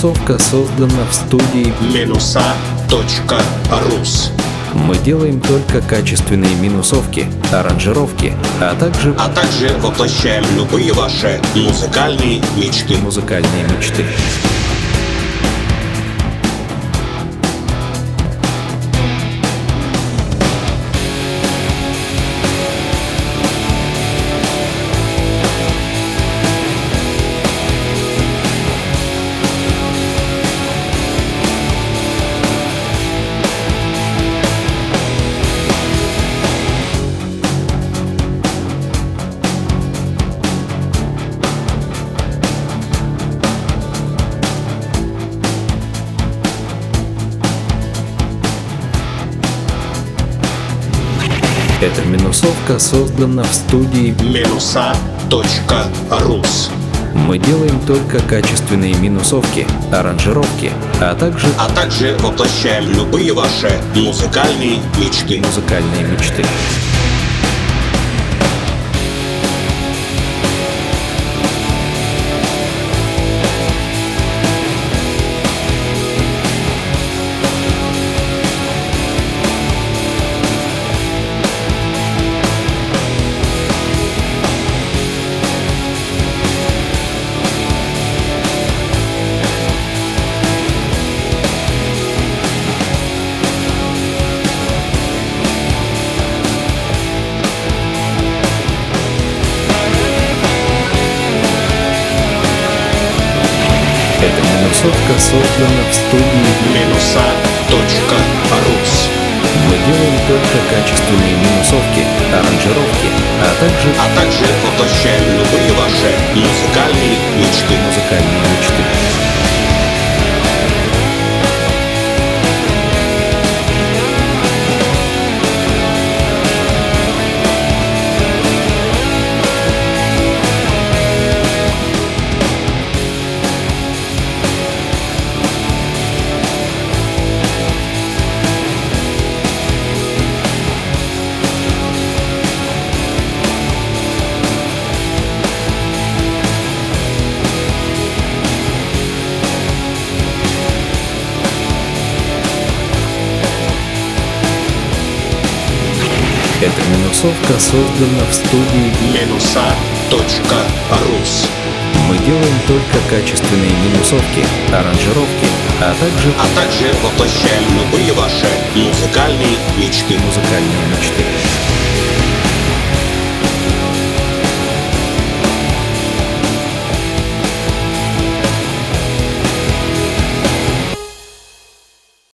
минусовка создана в студии Минуса.рус. Мы делаем только качественные минусовки, аранжировки, а также воплощаем любые ваши музыкальные мечты. Эта минусовка создана в студии Минуса.рус. Мы делаем только качественные минусовки, аранжировки, а также воплощаем любые ваши музыкальные мечты. Эта минусовка создана в студии Минуса.рус. Мы делаем только качественные минусовки, аранжировки, а также воплощаем любые ваши музыкальные мечты. Эта минусовка создана в студии Минуса.рус. Мы делаем только качественные минусовки, аранжировки, а также воплощаем любые ваши музыкальные мечты. мечты.